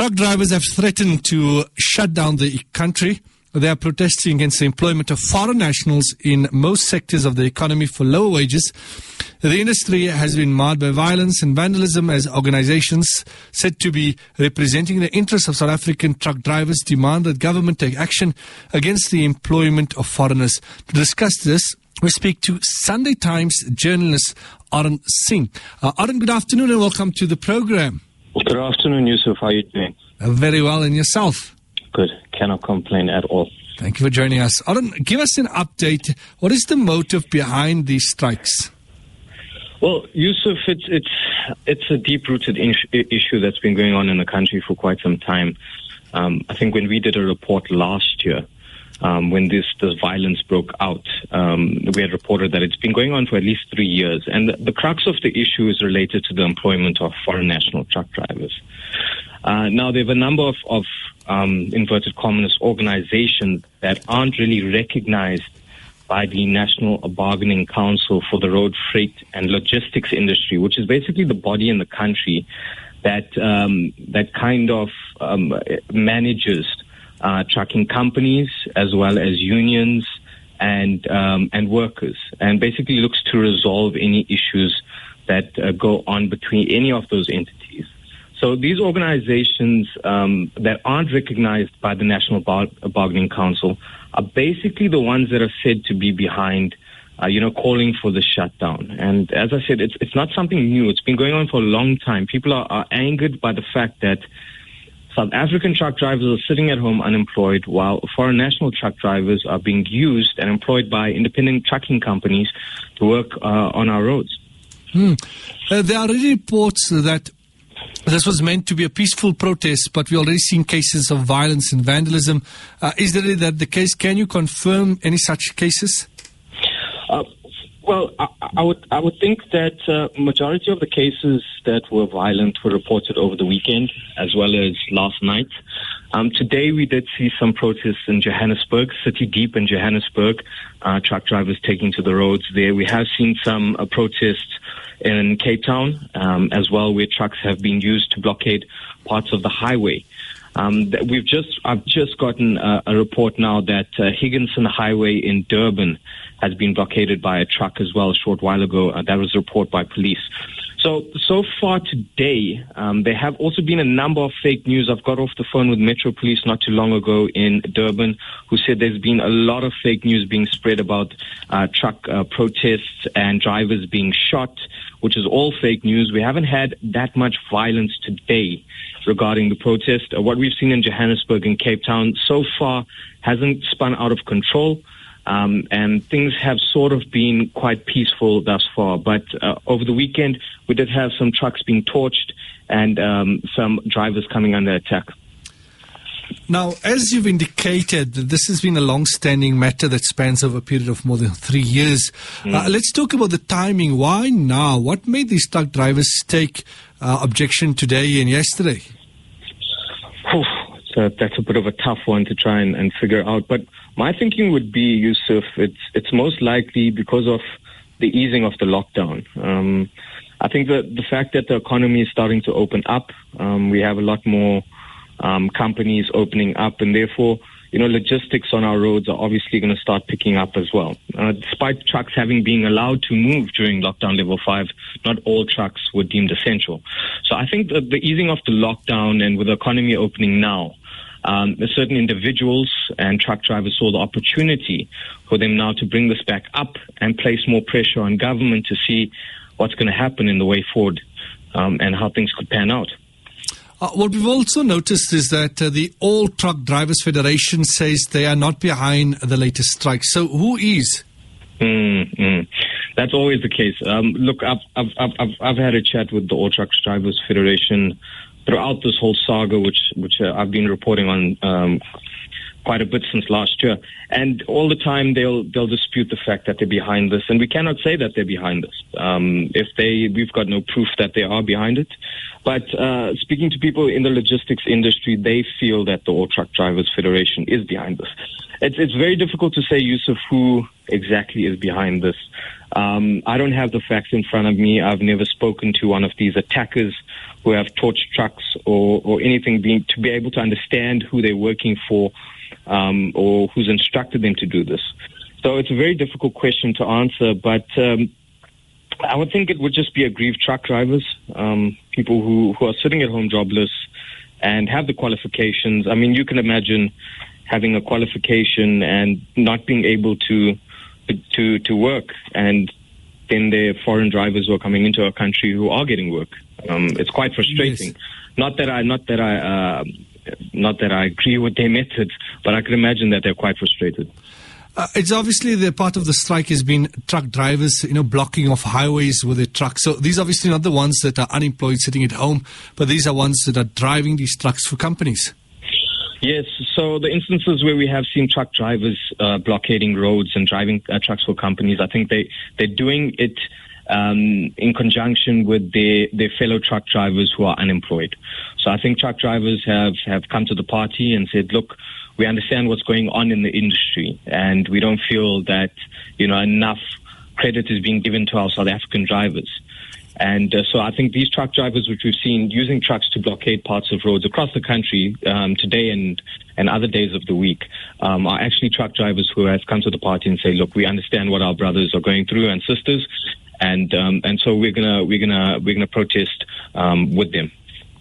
Truck drivers have threatened to shut down the country. They are protesting against the employment of foreign nationals in most sectors of the economy for lower wages. The industry has been marred by violence and vandalism as organizations said to be representing the interests of South African truck drivers demand that government take action against the employment of foreigners. To discuss this, we speak to Sunday Times journalist Arun Singh. Arun, good afternoon and welcome to the program. Good afternoon, Yusuf. How are you doing? Very well, and yourself? Good. Cannot complain at all. Thank you for joining us. Arun, give us an update. What is the motive behind these strikes? Well, Yusuf, it's a deep-rooted issue that's been going on in the country for quite some time. I think when we did a report last year, when this violence broke out, we had reported that it's been going on for at least 3 years. And the crux of the issue is related to the employment of foreign national truck drivers. Now, there are a number of inverted commas organizations that aren't really recognized by the National Bargaining Council for the Road Freight and Logistics Industry, which is basically the body in the country that kind of manages trucking companies as well as unions and workers, and basically looks to resolve any issues that go on between any of those entities. So these organizations that aren't recognized by the National Bargaining Council are basically the ones that are said to be behind, calling for the shutdown. And as I said, it's not something new. It's been going on for a long time. People are angered by the fact that South African truck drivers are sitting at home unemployed while foreign national truck drivers are being used and employed by independent trucking companies to work on our roads. There are already reports that this was meant to be a peaceful protest, but we've already seen cases of violence and vandalism. Is that the case? Can you confirm any such cases? Well, I would think that majority of the cases that were violent were reported over the weekend as well as last night. Today we did see some protests in Johannesburg, City Deep in Johannesburg, truck drivers taking to the roads there. We have seen some protests in Cape Town as well, where trucks have been used to blockade parts of the highway. I've just gotten a report now that Higginson Highway in Durban has been blockaded by a truck as well a short while ago. That was a report by police. So far today, there have also been a number of fake news. I've got off the phone with Metro Police not too long ago in Durban, who said there's been a lot of fake news being spread about truck protests and drivers being shot, which is all fake news. We haven't had that much violence today regarding the protest. What we've seen in Johannesburg and Cape Town so far hasn't spun out of control. And things have sort of been quite peaceful thus far. But over the weekend, we did have some trucks being torched and some drivers coming under attack. Now, as you've indicated, this has been a long-standing matter that spans over a period of more than 3 years. Let's talk about the timing. Why now? What made these truck drivers take objection today and yesterday? That's a bit of a tough one to try and figure out. But my thinking would be, Yusuf, it's most likely because of the easing of the lockdown. I think that the fact that the economy is starting to open up, we have a lot more companies opening up, and therefore, logistics on our roads are obviously going to start picking up as well. Despite trucks having been allowed to move during lockdown level 5, not all trucks were deemed essential. So I think that the easing of the lockdown and with the economy opening now, certain individuals and truck drivers saw the opportunity for them now to bring this back up and place more pressure on government to see what's going to happen in the way forward and how things could pan out. What we've also noticed is that the All Truck Drivers Federation says they are not behind the latest strike. So who is? That's always the case. Look, I've had a chat with the All Truck Drivers Federation throughout this whole saga, which I've been reporting on quite a bit since last year, and all the time they'll dispute the fact that they're behind this, and we cannot say that they're behind this. We've got no proof that they are behind it. But speaking to people in the logistics industry, they feel that the All Truck Drivers Federation is behind this. It's very difficult to say, Yusuf, who exactly is behind this. I don't have the facts in front of me. I've never spoken to one of these attackers who have torched trucks or anything, to be able to understand who they're working for or who's instructed them to do this. So it's a very difficult question to answer, but I would think it would just be aggrieved truck drivers, people who are sitting at home jobless and have the qualifications. I mean, you can imagine having a qualification and not being able to work, and then there are foreign drivers who are coming into our country who are getting work. It's quite frustrating. Yes. Not that I agree with their methods, but I can imagine that they're quite frustrated. It's obviously the part of the strike has been truck drivers, blocking off highways with their trucks. So these are obviously not the ones that are unemployed sitting at home, but these are ones that are driving these trucks for companies. Yes, so the instances where we have seen truck drivers blockading roads and driving trucks for companies, I think they're doing it in conjunction with their fellow truck drivers who are unemployed. So I think truck drivers have come to the party and said, look, we understand what's going on in the industry, and we don't feel that enough credit is being given to our South African drivers. And so I think these truck drivers, which we've seen using trucks to blockade parts of roads across the country today and other days of the week, are actually truck drivers who have come to the party and say, look, we understand what our brothers are going through and sisters, and so we're gonna protest with them.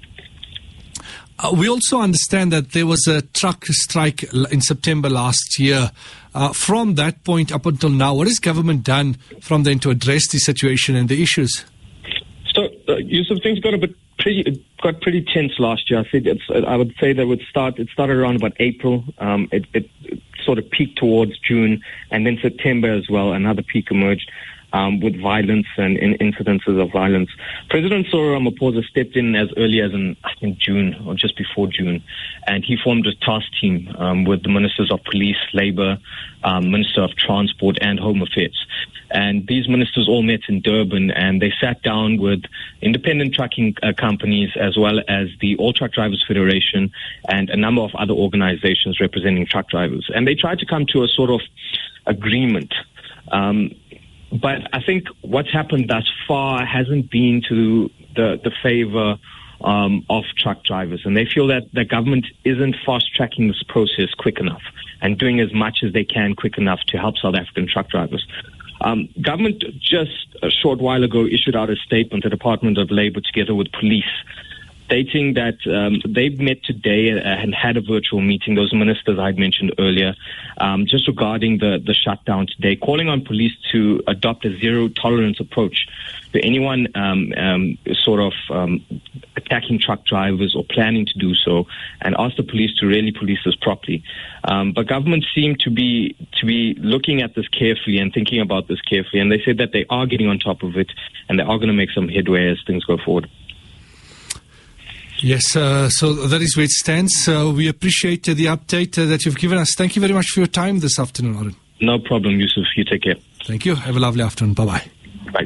We also understand that there was a truck strike in September last year. From that point up until now, what has government done from then to address the situation and the issues? So, Yusuf, things got pretty tense last year. I would say that it started around about April. It sort of peaked towards June, and then September as well. Another peak emerged. With violence and incidences of violence. President Cyril Ramaphosa stepped in as early as in, I think, June or just before June, and he formed a task team with the Ministers of Police, Labour, Minister of Transport and Home Affairs. And these ministers all met in Durban, and they sat down with independent trucking companies as well as the All Truck Drivers Federation and a number of other organizations representing truck drivers. And they tried to come to a sort of agreement. But I think what's happened thus far hasn't been to the favor of truck drivers. And they feel that the government isn't fast-tracking this process quick enough and doing as much as they can quick enough to help South African truck drivers. Government just a short while ago issued out a statement, the Department of Labour together with police, stating that they've met today and had a virtual meeting, those ministers I'd mentioned earlier, just regarding the shutdown today, calling on police to adopt a zero-tolerance approach to anyone attacking truck drivers or planning to do so, and ask the police to really police this properly. But government seemed to be looking at this carefully and thinking about this carefully, and they said that they are getting on top of it and they are going to make some headway as things go forward. Yes, so that is where it stands. We appreciate the update that you've given us. Thank you very much for your time this afternoon, Oren. No problem, Yusuf. You take care. Thank you. Have a lovely afternoon. Bye-bye. Bye.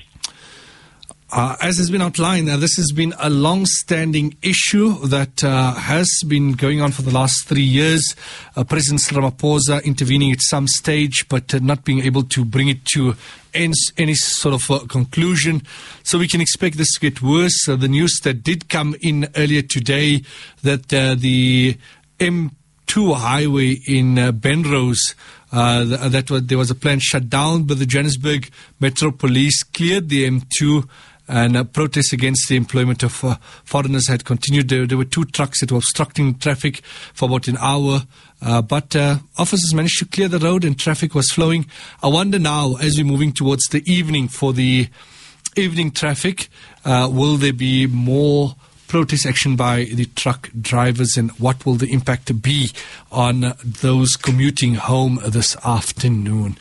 As has been outlined, this has been a long-standing issue that has been going on for the last 3 years. President Ramaphosa intervening at some stage, but not being able to bring it to any sort of conclusion. So we can expect this to get worse. The news that did come in earlier today that the M2 highway in Benrose, there was a planned shutdown, but the Johannesburg Metro Police cleared the M2. And protests against the employment of foreigners had continued. There were 2 trucks that were obstructing traffic for about an hour. But officers managed to clear the road and traffic was flowing. I wonder now, as we're moving towards the evening for the evening traffic, will there be more protest action by the truck drivers, and what will the impact be on those commuting home this afternoon?